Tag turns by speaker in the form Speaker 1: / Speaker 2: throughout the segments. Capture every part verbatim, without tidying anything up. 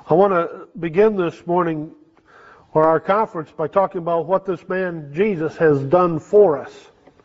Speaker 1: I want to begin this morning, or our conference, by talking about what this man Jesus has done for us.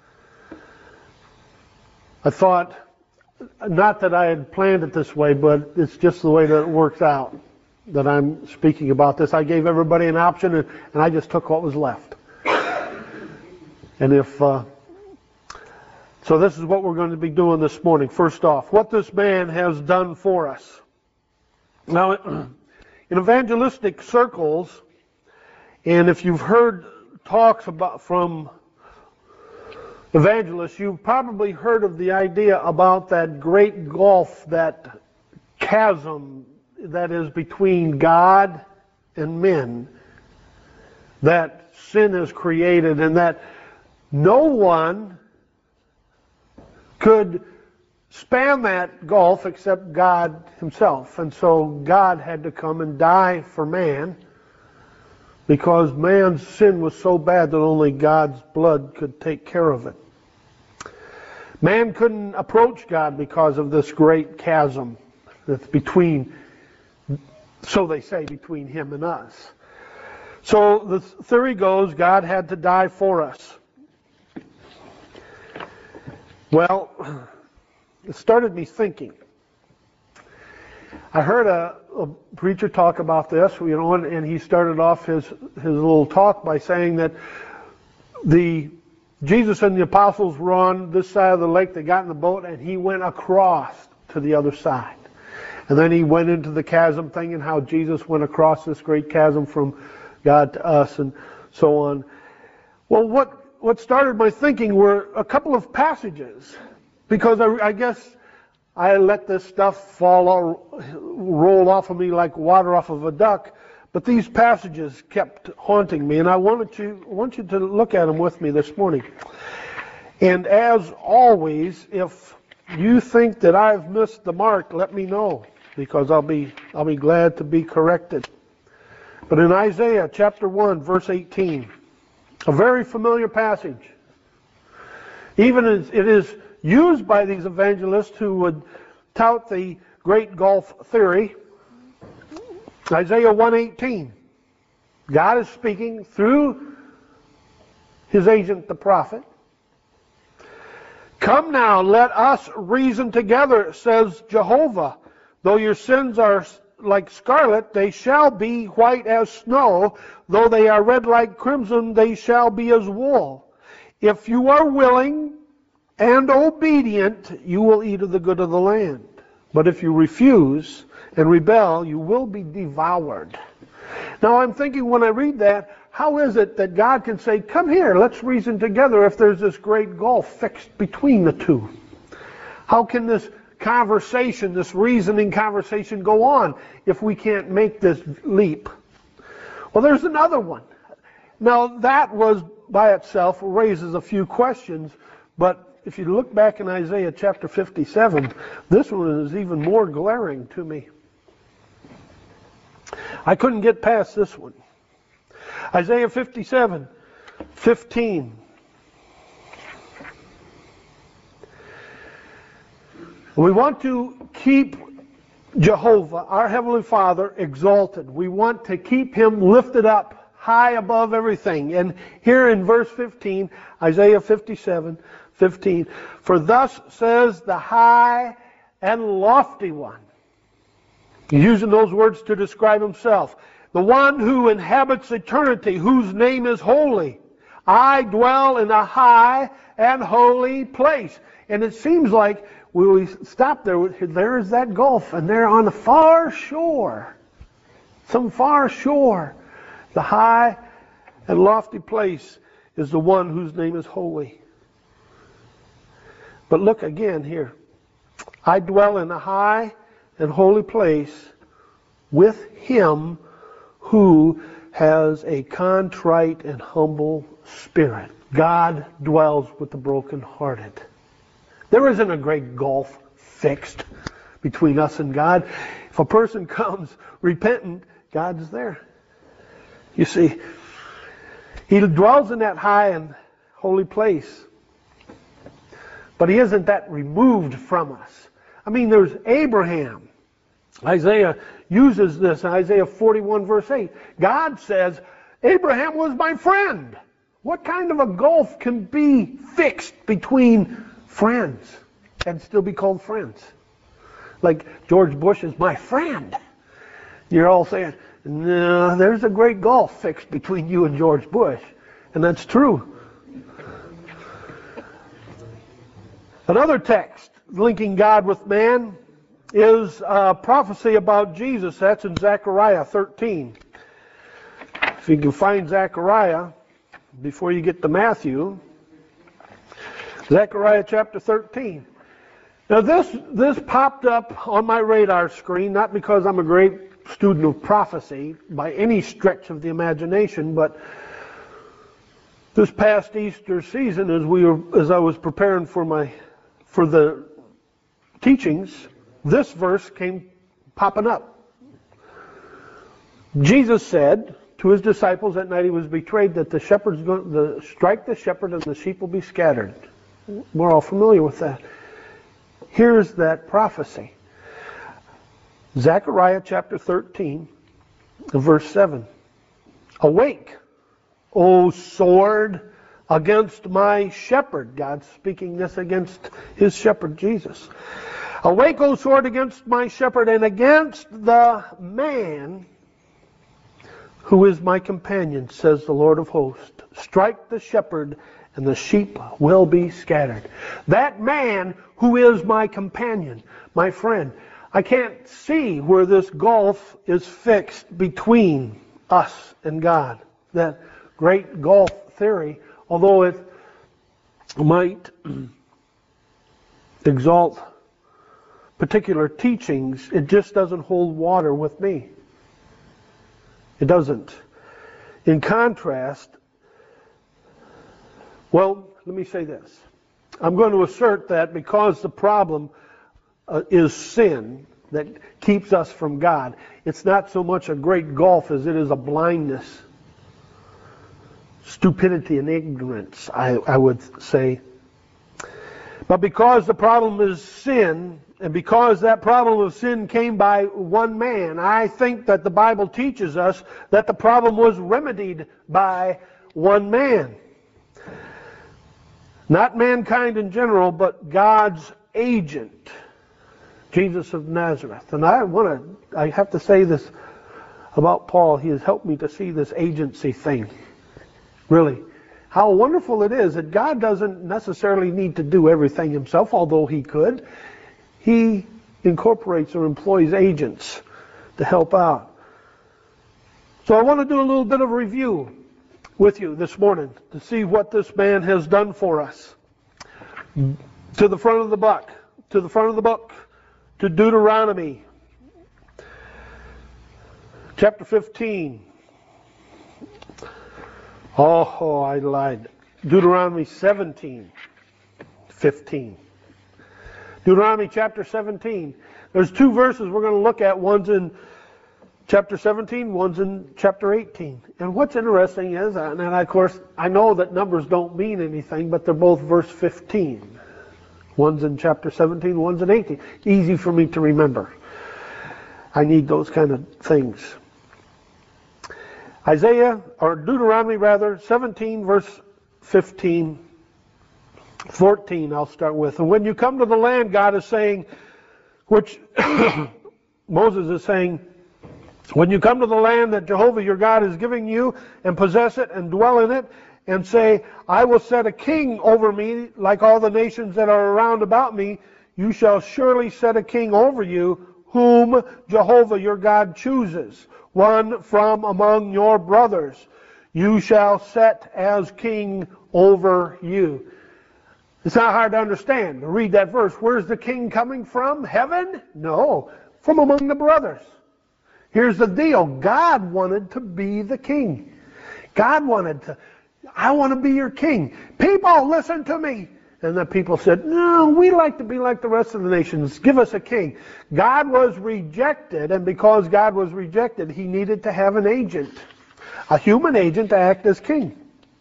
Speaker 1: I thought, not that I had planned it this way, but it's just the way that it works out, that I'm speaking about this. I gave everybody an option, and, and I just took what was left. And if, uh, so this is what we're going to be doing this morning. First off, what this man has done for us. Now, in evangelistic circles, and if you've heard talks about from evangelists, you've probably heard of the idea about that great gulf, that chasm that is between God and men, that sin has created, and that no one could span that gulf except God himself. And so God had to come and die for man, because man's sin was so bad that only God's blood could take care of it. Man couldn't approach God because of this great chasm that's between, so they say, between him and us. So the theory goes, God had to die for us. Well, it started me thinking. I heard a, a preacher talk about this, you know, and, and he started off his, his little talk by saying that the Jesus and the apostles were on this side of the lake. They got in the boat, and he went across to the other side. And then he went into the chasm thing, and how Jesus went across this great chasm from God to us, and so on. Well, what what started my thinking were a couple of passages, because I, I guess I let this stuff fall, all, roll off of me like water off of a duck. But these passages kept haunting me, and I wanted to I want you to look at them with me this morning. And as always, if you think that I've missed the mark, let me know, because I'll be I'll be glad to be corrected. But in Isaiah chapter one, verse eighteen, a very familiar passage. Even as it is used by these evangelists who would tout the Great Gulf theory. Isaiah one eighteen. God is speaking through his agent, the prophet. Come now, let us reason together, says Jehovah. Though your sins are like scarlet, they shall be white as snow. Though they are red like crimson, they shall be as wool. If you are willing and obedient, you will eat of the good of the land. But if you refuse and rebel, you will be devoured. Now I'm thinking, when I read that, how is it that God can say, come here, let's reason together, if there's this great gulf fixed between the two? How can this conversation, this reasoning conversation go on if we can't make this leap? Well, there's another one. Now that was by itself raises a few questions, but if you look back in Isaiah chapter fifty-seven, this one is even more glaring to me. I couldn't get past this one. Isaiah fifty-seven, fifteen. We want to keep Jehovah, our Heavenly Father, exalted. We want to keep him lifted up high above everything. And here in verse fifteen, Isaiah fifty-seven, fifteen, for thus says the high and lofty one. He's using those words to describe himself. The one who inhabits eternity, whose name is holy. I dwell in a high and holy place. And it seems like when we stop there, there is that gulf, and there on the far shore, some far shore, the high and lofty place is the one whose name is holy. But look again here. I dwell in a high and holy place with him who has a contrite and humble spirit. God dwells with the brokenhearted. There isn't a great gulf fixed between us and God. If a person comes repentant, God is there. You see, he dwells in that high and holy place. But he isn't that removed from us. I mean, there's Abraham. Isaiah uses this in Isaiah forty-one verse eight. God says, Abraham was my friend. What kind of a gulf can be fixed between friends and still be called friends? Like George Bush is my friend. You're all saying, no, there's a great gulf fixed between you and George Bush. And that's true. Another text linking God with man is a prophecy about Jesus. That's in Zechariah thirteen. If you can find Zechariah before you get to Matthew. Zechariah chapter thirteen. Now this, this popped up on my radar screen, not because I'm a great student of prophecy by any stretch of the imagination, but this past Easter season, as we were, as I was preparing for my for the teachings, this verse came popping up. Jesus said to his disciples that night he was betrayed that the shepherd's going to strike the shepherd and the sheep will be scattered. We're all familiar with that. Here's that prophecy. Zechariah chapter thirteen, verse seven. Awake, O sword, against my shepherd. God's speaking this against his shepherd, Jesus. Awake, O sword, against my shepherd and against the man who is my companion, says the Lord of hosts. Strike the shepherd and the sheep will be scattered. That man who is my companion, my friend. I can't see where this gulf is fixed between us and God. That great gulf theory, although it might exalt particular teachings, it just doesn't hold water with me. It doesn't. In contrast, well, let me say this. I'm going to assert that because the problem uh, is sin that keeps us from God, it's not so much a great gulf as it is a blindness, stupidity and ignorance, I, I would say. But because the problem is sin, and because that problem of sin came by one man, I think that the Bible teaches us that the problem was remedied by one man. Not mankind in general, but God's agent, Jesus of Nazareth. And I want to, I have to say this about Paul. He has helped me to see this agency thing. Really. How wonderful it is that God doesn't necessarily need to do everything himself, although he could. He incorporates or employs agents to help out. So I want to do a little bit of review with you this morning to see what this man has done for us. To the front of the book, to the front of the book, to Deuteronomy chapter fifteen. Oh, oh, I lied. Deuteronomy seventeen, fifteen. Deuteronomy chapter seventeen. There's two verses we're going to look at. One's in chapter seventeen, one's in chapter eighteen. And what's interesting is, and of course, I know that numbers don't mean anything, but they're both verse fifteen. One's in chapter seventeen, one's in eighteen. Easy for me to remember. I need those kind of things. Isaiah, or Deuteronomy rather, seventeen, verse fifteen, fourteen I'll start with. And when you come to the land, God is saying, which Moses is saying, when you come to the land that Jehovah your God is giving you, and possess it and dwell in it, and say, I will set a king over me like all the nations that are around about me, you shall surely set a king over you, whom Jehovah your God chooses, one from among your brothers. You shall set as king over you. It's not hard to understand. Read that verse. Where's the king coming from? Heaven? No. From among the brothers. Here's the deal. God wanted to be the king. God wanted to, I want to be your king. People, listen to me. And the people said, no, we like to be like the rest of the nations. Give us a king. God was rejected, and because God was rejected, he needed to have an agent, a human agent to act as king.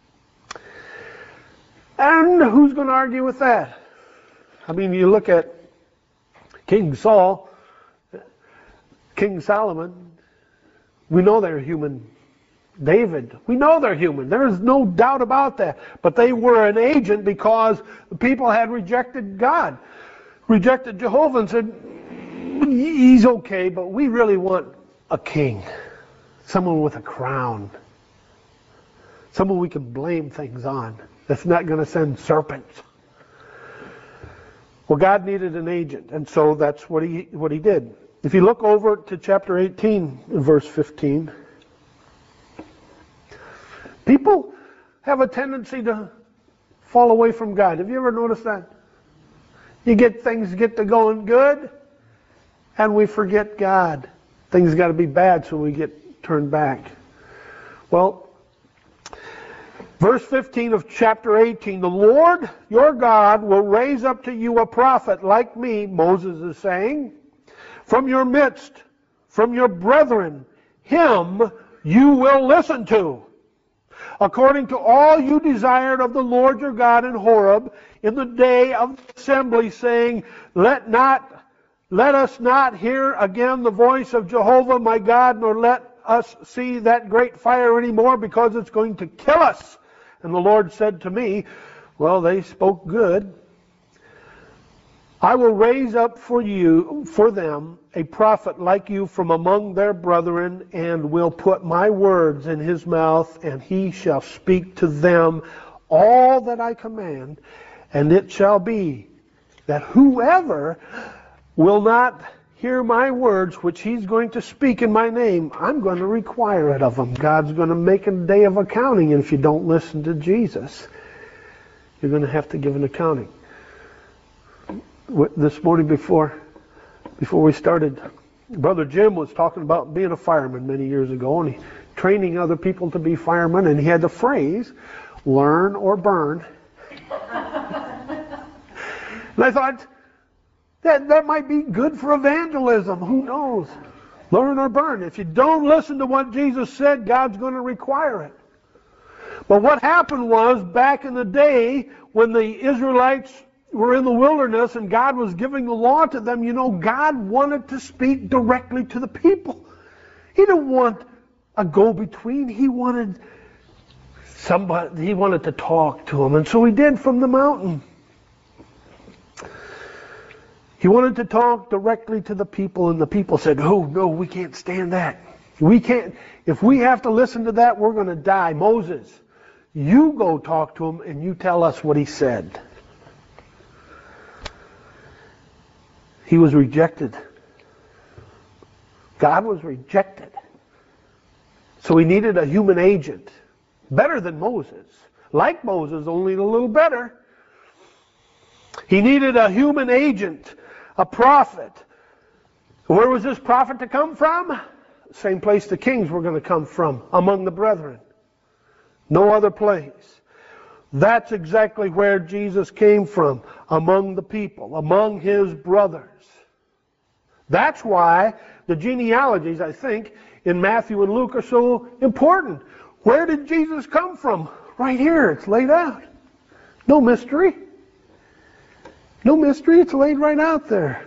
Speaker 1: And who's going to argue with that? I mean, you look at King Saul. King Solomon. We know they're human. David, we know they're human. There is no doubt about that. But they were an agent because the people had rejected God, rejected Jehovah, and said, he's okay, but we really want a king, someone with a crown, someone we can blame things on, that's not going to send serpents. Well, God needed an agent, and so that's what he what he did. If you look over to chapter eighteen, verse fifteen, people have a tendency to fall away from God. Have you ever noticed that? You get things get to going good, and we forget God. Things got to be bad, so we get turned back. Well, verse fifteen of chapter eighteen, the Lord your God will raise up to you a prophet like me, Moses is saying, from your midst, from your brethren. Him you will listen to, according to all you desired of the Lord your God in Horeb in the day of the assembly, saying, Let not, let us not hear again the voice of Jehovah my God, nor let us see that great fire anymore, because it's going to kill us. And the Lord said to me, well, they spoke good. I will raise up for you, for them, a prophet like you from among their brethren, and will put my words in his mouth, and he shall speak to them all that I command. And it shall be that whoever will not hear my words, which he's going to speak in my name, I'm going to require it of him. God's going to make a day of accounting, and if you don't listen to Jesus, you're going to have to give an accounting. This morning before before we started, Brother Jim was talking about being a fireman many years ago, and he training other people to be firemen, and he had the phrase, learn or burn. And I thought, that, that might be good for evangelism. Who knows? Learn or burn. If you don't listen to what Jesus said, God's going to require it. But what happened was, back in the day, when the Israelites were in the wilderness and God was giving the law to them, you know, God wanted to speak directly to the people. He didn't want a go-between. He wanted somebody, he wanted to talk to them. And so he did from the mountain. He wanted to talk directly to the people, and the people said, oh, no, we can't stand that. We can't. If we have to listen to that, we're going to die. Moses, you go talk to him and you tell us what he said. He was rejected. God was rejected. So he needed a human agent. Better than Moses. Like Moses, only a little better. He needed a human agent, a prophet. Where was this prophet to come from? Same place the kings were going to come from, among the brethren. No other place. That's exactly where Jesus came from, among the people, among his brothers. That's why the genealogies, I think, in Matthew and Luke are so important. Where did Jesus come from? Right here, it's laid out. No mystery. No mystery, it's laid right out there.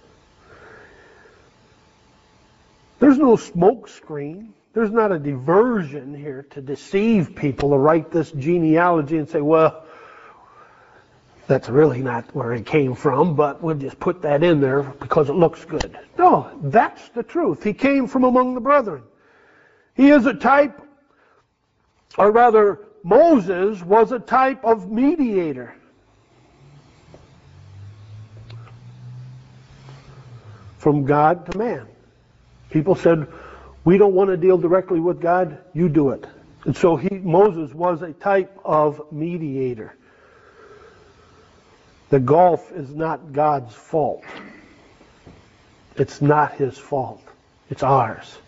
Speaker 1: There's no smoke screen. There's not a diversion here to deceive people to write this genealogy and say, well, that's really not where it came from, but we'll just put that in there because it looks good. No, that's the truth. He came from among the brethren. He is a type, or rather, Moses was a type of mediator. From God to man. People said, we don't want to deal directly with God, you do it. And so he, Moses was a type of mediator. The gulf is not God's fault. It's not his fault. It's ours.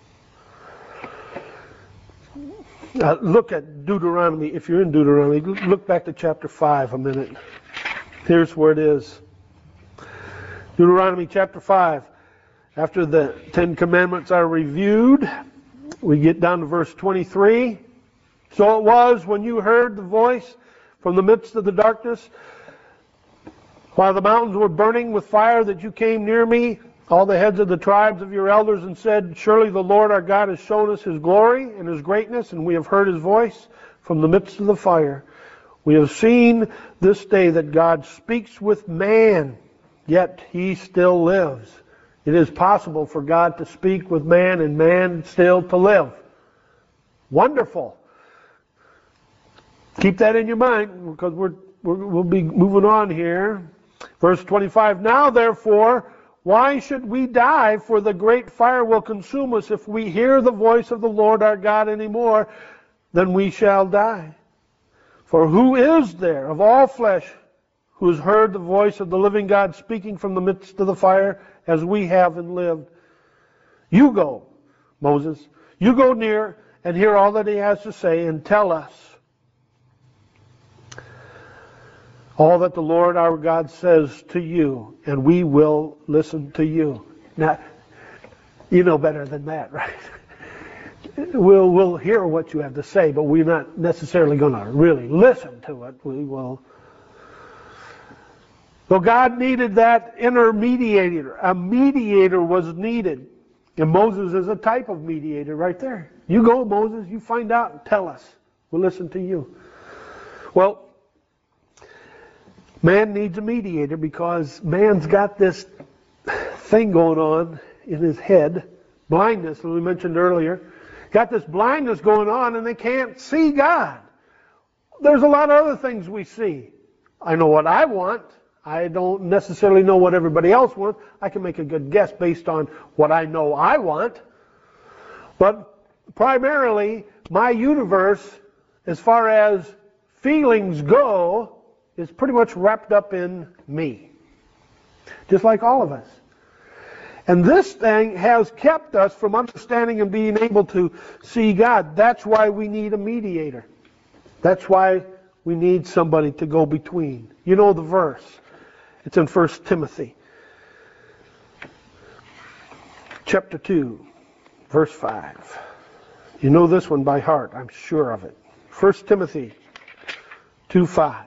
Speaker 1: Uh, look at Deuteronomy. If you're in Deuteronomy, look back to chapter five a minute. Here's where it is. Deuteronomy chapter five. After the Ten Commandments are reviewed, we get down to verse twenty-three. So it was when you heard the voice from the midst of the darkness, while the mountains were burning with fire, that you came near me all the heads of the tribes of your elders and said, surely the Lord our God has shown us his glory and his greatness, and we have heard his voice from the midst of the fire. We have seen this day that God speaks with man, yet he still lives. It is possible for God to speak with man and man still to live. Wonderful. Keep that in your mind, because we're, we're, we'll be moving on here. Verse twenty-five, now therefore, why should we die? For the great fire will consume us. If we hear the voice of the Lord our God any more, then we shall die. For who is there of all flesh who has heard the voice of the living God speaking from the midst of the fire as we have and lived? You go, Moses, you go near and hear all that he has to say and tell us all that the Lord our God says to you, and we will listen to you. Now, you know better than that, right? We'll, we'll hear what you have to say, but we're not necessarily going to really listen to it. We will. So God needed that intermediator. A mediator was needed. And Moses is a type of mediator right there. You go, Moses, you find out and tell us. We'll listen to you. Well, man needs a mediator because man's got this thing going on in his head. Blindness, as we mentioned earlier. Got this blindness going on and they can't see God. There's a lot of other things we see. I know what I want. I don't necessarily know what everybody else wants. I can make a good guess based on what I know I want. But primarily, my universe, as far as feelings go, is pretty much wrapped up in me. Just like all of us. And this thing has kept us from understanding and being able to see God. That's why we need a mediator. That's why we need somebody to go between. You know the verse. It's in First Timothy. Chapter two, verse five. You know this one by heart, I'm sure of it. First Timothy two five.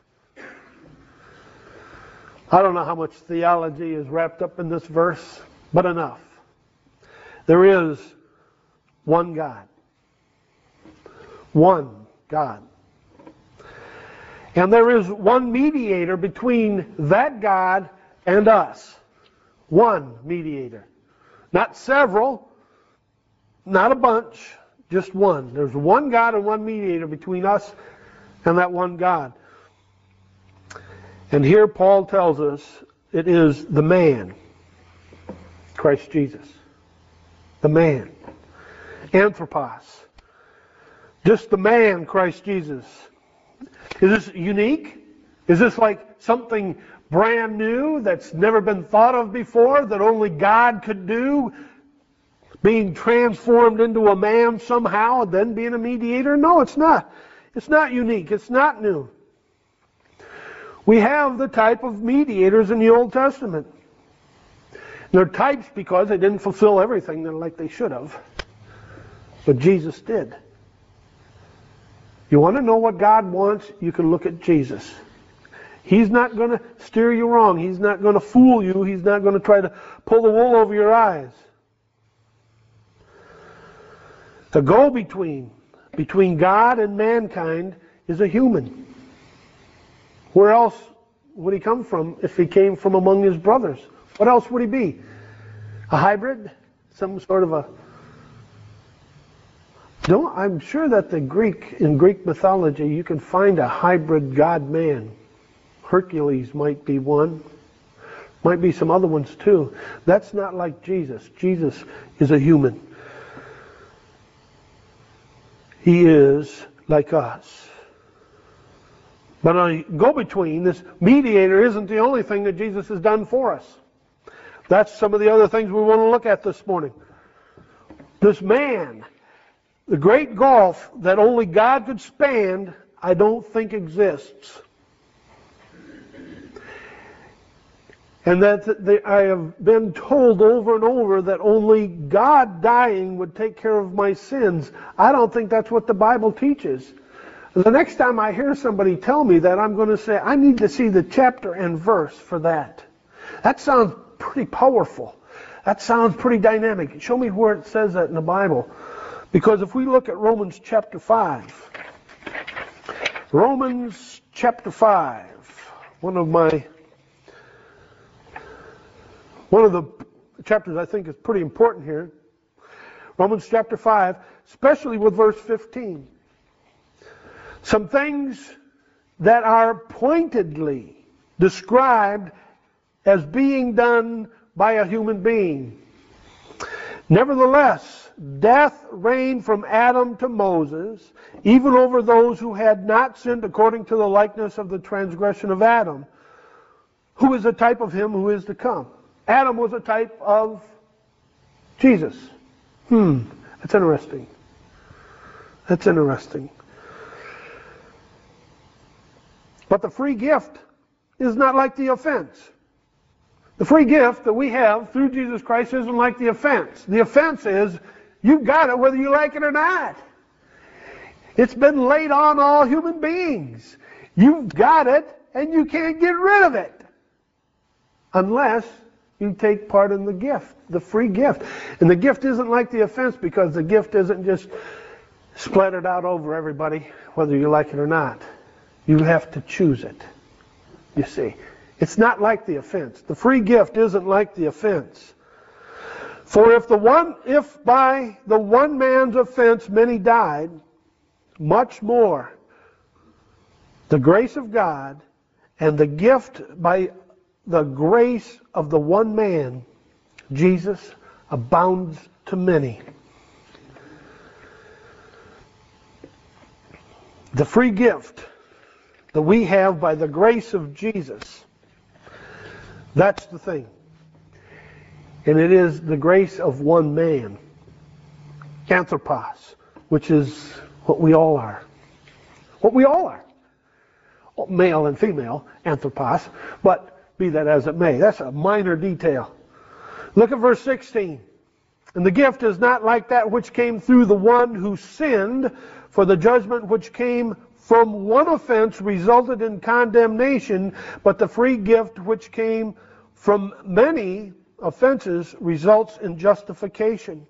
Speaker 1: I don't know how much theology is wrapped up in this verse, but enough. There is one God. One God. And there is one mediator between that God and us. One mediator. Not several, not a bunch, just one. There's one God and one mediator between us and that one God. And here Paul tells us it is the man, Christ Jesus. The man. Anthropos. Just the man, Christ Jesus. Is this unique? Is this like something brand new that's never been thought of before, that only God could do? Being transformed into a man somehow and then being a mediator? No, it's not. It's not unique. It's not new. We have the type of mediators in the Old Testament. They're types because they didn't fulfill everything like they should have. But Jesus did. You want to know what God wants? You can look at Jesus. He's not going to steer you wrong. He's not going to fool you. He's not going to try to pull the wool over your eyes. The go-between between God and mankind is a human. Where else would he come from if he came from among his brothers? What else would he be? A hybrid? Some sort of a... No, I'm sure that the Greek, in Greek mythology, you can find a hybrid God-man. Hercules might be one. Might be some other ones too. That's not like Jesus. Jesus is a human. He is like us. But a go-between, this mediator, isn't the only thing that Jesus has done for us. That's some of the other things we want to look at this morning. This man, the great gulf that only God could span, I don't think exists. And that they, I have been told over and over that only God dying would take care of my sins. I don't think that's what the Bible teaches. The next time I hear somebody tell me that, I'm going to say, I need to see the chapter and verse for that. That sounds pretty powerful. That sounds pretty dynamic. Show me where it says that in the Bible. Because if we look at Romans chapter five, Romans chapter five, one of my, one of the chapters I think is pretty important here. Romans chapter five, especially with verse fifteen. Some things that are pointedly described as being done by a human being. Nevertheless, death reigned from Adam to Moses, even over those who had not sinned according to the likeness of the transgression of Adam, who is a type of him who is to come. Adam was a type of Jesus. Hmm, that's interesting. That's interesting. But the free gift is not like the offense. The free gift that we have through Jesus Christ isn't like the offense. The offense is, you've got it whether you like it or not. It's been laid on all human beings. You've got it and you can't get rid of it. Unless you take part in the gift, the free gift. And the gift isn't like the offense because the gift isn't just splattered out over everybody whether you like it or not. You have to choose it, you see. It's not like the offense. The free gift isn't like the offense. For if the one, if by the one man's offense many died, much more the grace of God and the gift by the grace of the one man, Jesus, abounds to many. The free gift that we have by the grace of Jesus, that's the thing. And it is the grace of one man, anthropos, which is what we all are. What we all are. Male and female, anthropos, but be that as it may. That's a minor detail. Look at verse sixteen. And the gift is not like that which came through the one who sinned, for the judgment which came from one offense resulted in condemnation, but the free gift which came from many offenses results in justification.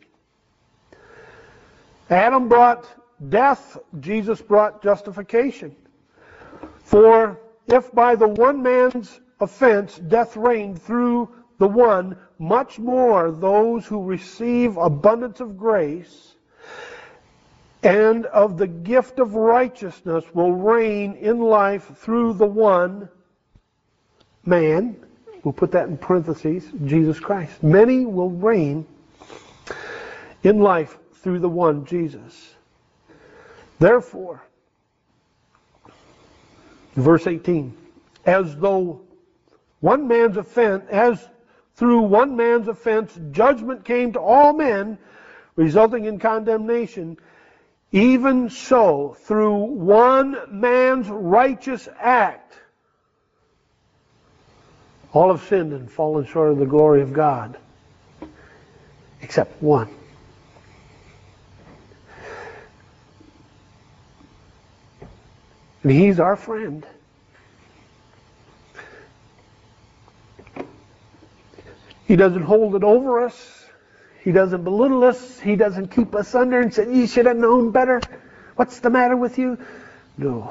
Speaker 1: Adam brought death, Jesus brought justification. For if by the one man's offense death reigned through the one, much more those who receive abundance of grace and of the gift of righteousness will reign in life through the one man. We'll put that in parentheses, Jesus Christ. Many will reign in life through the one, Jesus. Therefore, verse eighteen, as though one man's offense, as through one man's offense, judgment came to all men, resulting in condemnation, even so, through one man's righteous act, all have sinned and fallen short of the glory of God, except one. And he's our friend. He doesn't hold it over us. He doesn't belittle us. He doesn't keep us under and say, you should have known better. What's the matter with you? No.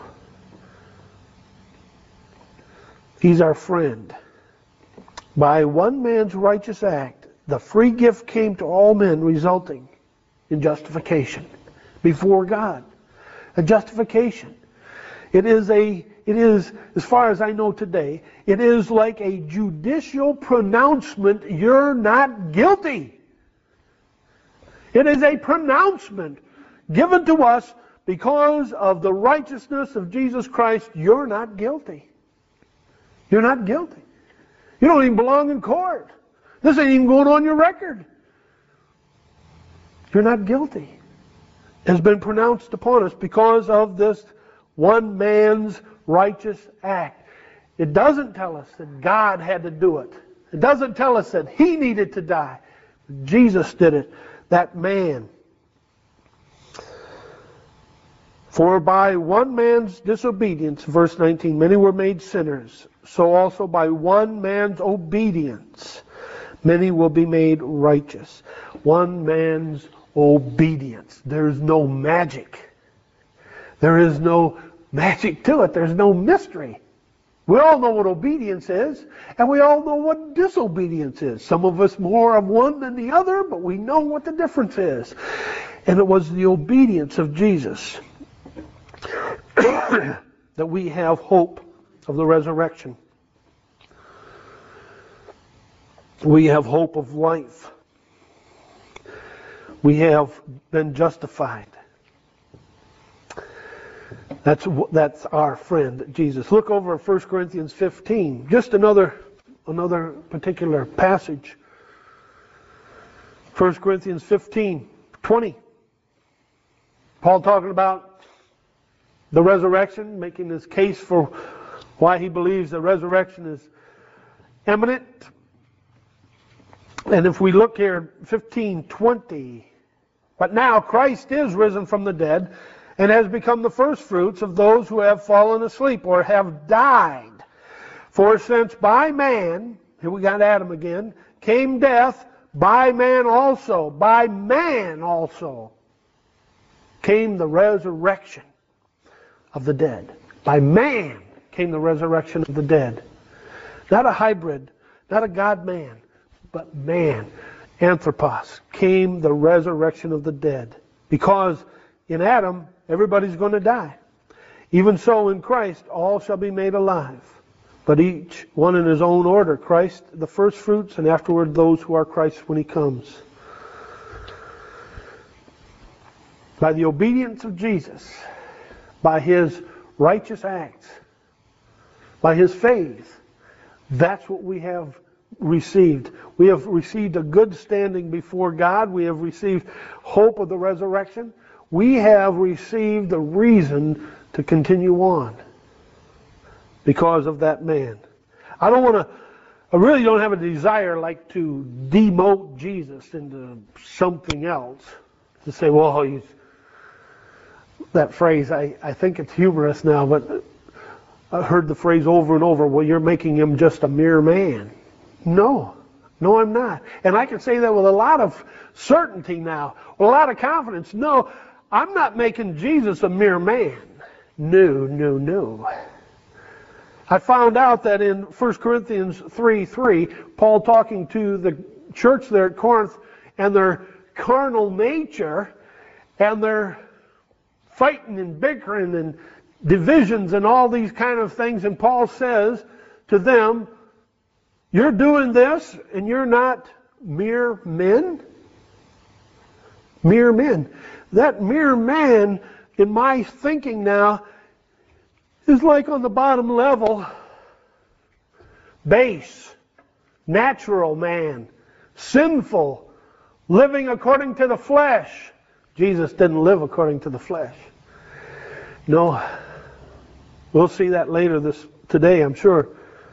Speaker 1: He's our friend. By one man's righteous act, the free gift came to all men, resulting in justification before God. A justification. It is a, it is, as far as I know today, it is like a judicial pronouncement, you're not guilty. It is a pronouncement given to us because of the righteousness of Jesus Christ, you're not guilty. You're not guilty. You don't even belong in court. This ain't even going on your record. You're not guilty. It has been pronounced upon us because of this one man's righteous act. It doesn't tell us that God had to do it. It doesn't tell us that He needed to die. Jesus did it. That man. For by one man's disobedience, verse nineteen, many were made sinners. So also by one man's obedience, Many will be made righteous. One man's obedience. There's no magic. There is no magic to it. There's no mystery. We all know what obedience is, and we all know what disobedience is. Some of us more of one than the other, but we know what the difference is. And it was the obedience of Jesus that we have hope of the resurrection. We have hope of life. We have been justified. That's that's our friend Jesus. Look over at First Corinthians fifteen. Just another another particular passage. First Corinthians fifteen, twenty. Paul talking about the resurrection, making his case for why he believes the resurrection is imminent. And if we look here, fifteen twenty. But now Christ is risen from the dead, and has become the firstfruits of those who have fallen asleep or have died. For since by man, here we got Adam again, came death, by man also, by man also came the resurrection of the dead. By man came the resurrection of the dead. Not a hybrid, not a God-man, but man, anthropos, came the resurrection of the dead. Because in Adam, everybody's going to die. Even so, in Christ, all shall be made alive. But each one in his own order. Christ, the first fruits, and afterward those who are Christ when he comes. By the obedience of Jesus, by his righteous acts, by his faith, that's what we have received. We have received a good standing before God. We have received hope of the resurrection. We have received a reason to continue on because of that man. I don't want to, I really don't have a desire like to demote Jesus into something else. To say, well, he's, that phrase, I, I think it's humorous now, but I heard the phrase over and over, well, you're making him just a mere man. No. No, I'm not. And I can say that with a lot of certainty now, with a lot of confidence. No, I'm not making Jesus a mere man. No, no, no. I found out that in First Corinthians three three, Paul talking to the church there at Corinth and their carnal nature and their fighting and bickering and divisions and all these kind of things, and Paul says to them, you're doing this and you're not mere men? Mere men. That mere man, in my thinking now, is like on the bottom level, base, natural man, sinful, living according to the flesh. Jesus didn't live according to the flesh. No, we'll see that later this today, I'm sure.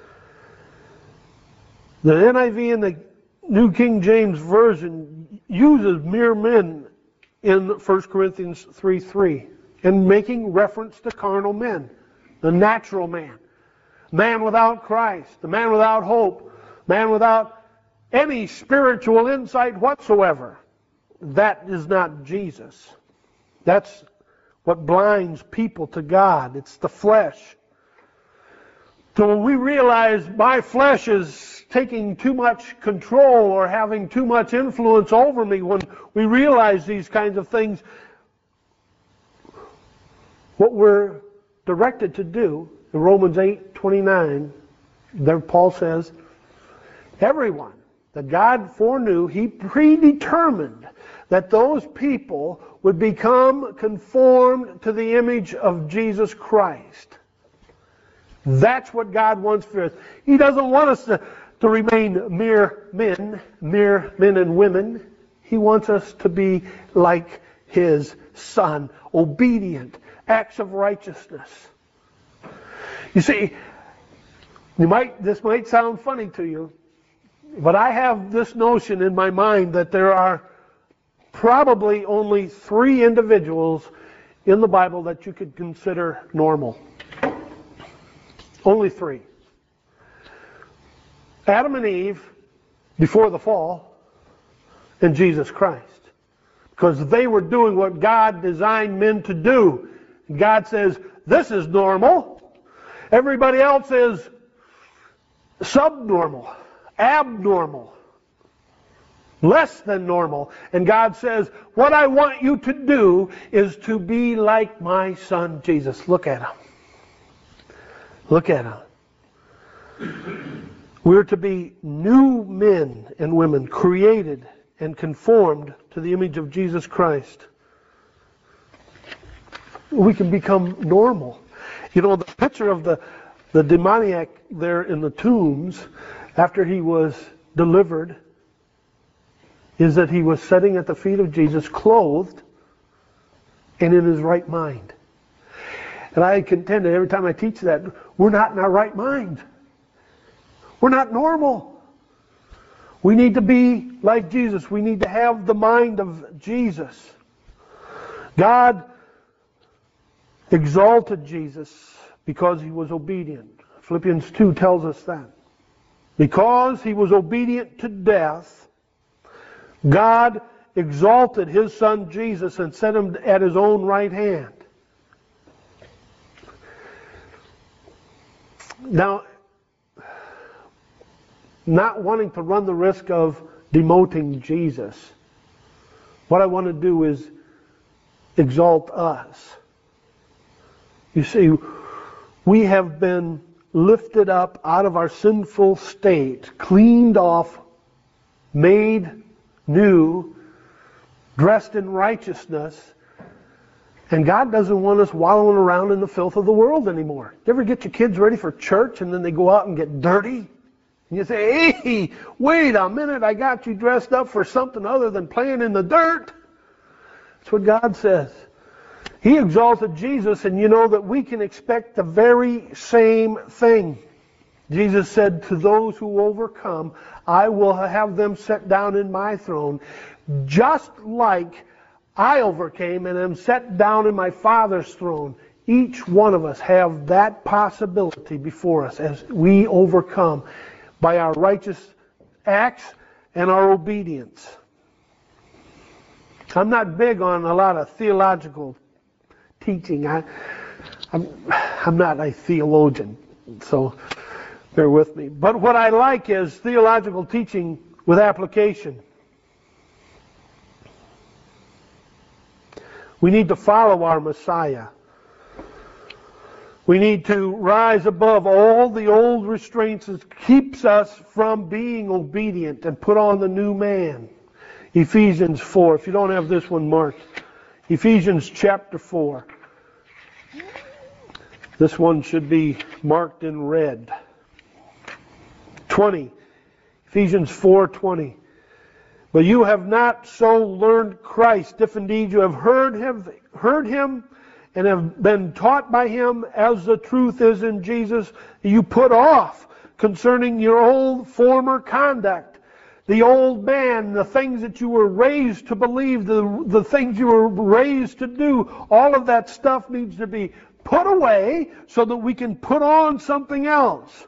Speaker 1: The N I V and the New King James Version uses mere men in First Corinthians three three, and making reference to carnal men, the natural man, man without Christ, the man without hope, man without any spiritual insight whatsoever. That is not Jesus. That's what blinds people to God. It's the flesh. So when we realize my flesh is taking too much control or having too much influence over me, when we realize these kinds of things, what we're directed to do, in Romans eight twenty-nine, there Paul says, everyone that God foreknew, he predetermined that those people would become conformed to the image of Jesus Christ. That's what God wants for us. He doesn't want us to, to remain mere men, mere men and women. He wants us to be like His Son, obedient, acts of righteousness. You see, you might this might sound funny to you, but I have this notion in my mind that there are probably only three individuals in the Bible that you could consider normal. Only three. Adam and Eve, before the fall in Jesus Christ. Because they were doing what God designed men to do. God says, this is normal. Everybody else is subnormal, abnormal, less than normal. And God says, what I want you to do is to be like my son Jesus. Look at him. Look at him. We're to be new men and women, created and conformed to the image of Jesus Christ. We can become normal. You know, the picture of the, the demoniac there in the tombs after he was delivered is that he was sitting at the feet of Jesus, clothed and in his right mind. And I contend that every time I teach that, we're not in our right mind. We're not normal. We need to be like Jesus. We need to have the mind of Jesus. God exalted Jesus because he was obedient. Philippians two tells us that. Because he was obedient to death, God exalted his son Jesus and set him at his own right hand. Now, not wanting to run the risk of demoting Jesus, what I want to do is exalt us. You see, we have been lifted up out of our sinful state, cleaned off, made new, dressed in righteousness, and God doesn't want us wallowing around in the filth of the world anymore. You ever get your kids ready for church and then they go out and get dirty? And you say, hey, wait a minute, I got you dressed up for something other than playing in the dirt. That's what God says. He exalted Jesus, and you know that we can expect the very same thing. Jesus said, to those who overcome, I will have them set down in my throne, just like I overcame and am set down in my Father's throne. Each one of us have that possibility before us as we overcome by our righteous acts and our obedience. I'm not big on a lot of theological teaching. I, I'm, I'm not a theologian, so bear with me. But what I like is theological teaching with application. We need to follow our Messiah. We need to rise above all the old restraints that keeps us from being obedient and put on the new man. Ephesians four. If you don't have this one marked. Ephesians chapter four. This one should be marked in red. twenty. Ephesians four twenty. But you have not so learned Christ, if indeed you have heard him, heard him and have been taught by him as the truth is in Jesus, you put off concerning your old former conduct, the old man, the things that you were raised to believe, the, the things you were raised to do, all of that stuff needs to be put away so that we can put on something else.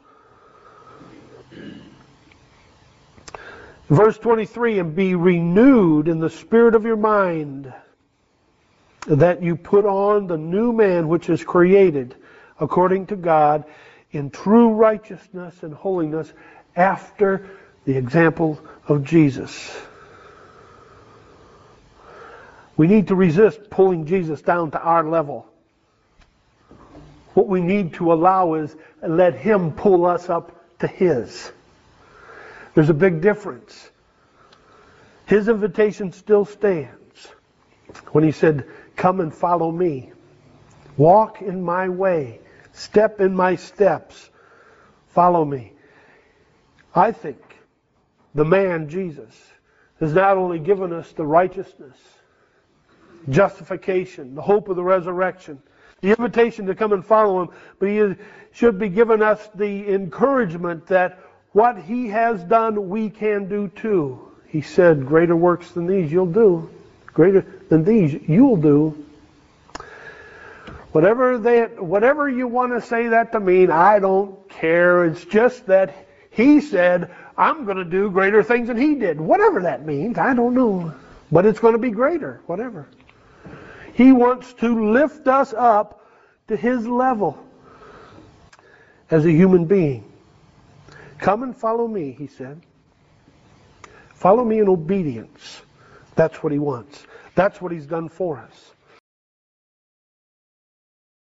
Speaker 1: Verse twenty-three, and be renewed in the spirit of your mind, that you put on the new man which is created according to God in true righteousness and holiness after the example of Jesus. We need to resist pulling Jesus down to our level. What we need to allow is let him pull us up to his. There's a big difference. His invitation still stands when he said, come and follow me. Walk in my way. Step in my steps. Follow me. I think the man, Jesus, has not only given us the righteousness, justification, the hope of the resurrection, the invitation to come and follow him, but he should be giving us the encouragement that what he has done, we can do too. He said, greater works than these you'll do. Greater than these you'll do. Whatever they, whatever you want to say that to mean, I don't care. It's just that he said, I'm going to do greater things than he did. Whatever that means, I don't know. But it's going to be greater, whatever. He wants to lift us up to his level as a human being. Come and follow me, he said. Follow me in obedience. That's what he wants. That's what he's done for us.